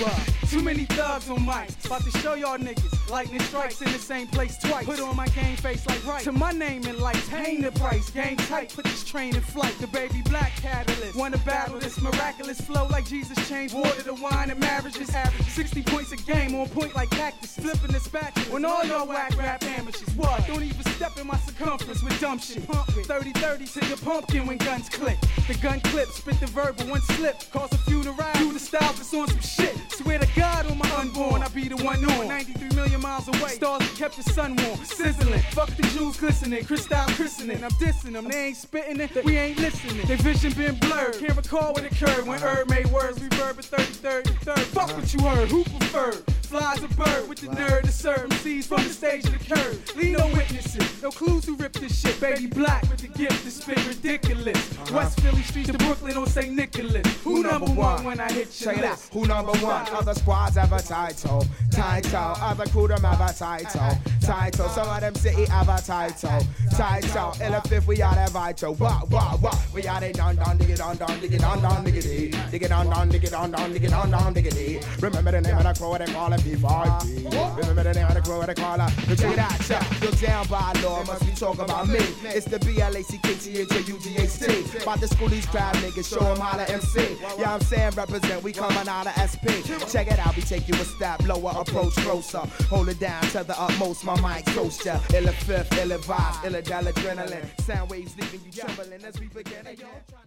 Too many thugs on mics, about to show y'all niggas. Lightning strikes in the same place twice. Put on my game face like right. To my name in lights, hang the price. Game tight, put this train in flight. The baby black catalyst. Wanna battle this miraculous flow like Jesus changed water to wine and marriages. Average 60 points a game, on point like cactus. Flipping this back when all y'all whack rap amateurs. What? Don't even step in my circumference with dumb shit. 30-30 to your pumpkin when guns click. The gun clip, spit the verbal, one slip. Cause a funeral. Do the style that's on some shit. Swear to God on my unborn, I be the one on. 93 million miles away, stars that kept the sun warm. Sizzling, fuck the jewels glistening. Crystal christening, I'm dissing them. They ain't spitting it, we ain't listening. Their vision been blurred, can't recall what occurred. When Herb made words, reverb at 33rd and 3rd. Fuck what you heard, who preferred? Flies a bird with the nerve to serve MCs from the stage to the curb. Leave no witnesses, no clues who ripped this shit. Baby black with the gift to spit ridiculous. West Philly streets to Brooklyn on St. Nicholas. Who number one when I hit your Check it out. list? Who number one? Other squads have a title. Other crew them have a title. Some of them city have a title. In the fifth we are the vital. What? We are the don dig it on diggity. Dig it on diggity. Remember the name of the crew they call it P5P. Remember the name of the crew they call it. But check it out, yeah. You're down by law, must be talking about me. It's the BLACKTHUGHT. About to school these crowd niggas, show them how to MC. Yeah, I'm saying represent, we coming out of SP. Check it out, we take you a step lower, approach closer. Hold it down to the utmost, my mic toast ya. Ill fifth, ill advised, ill adrenaline. Sound waves leaving you trembling as we begin.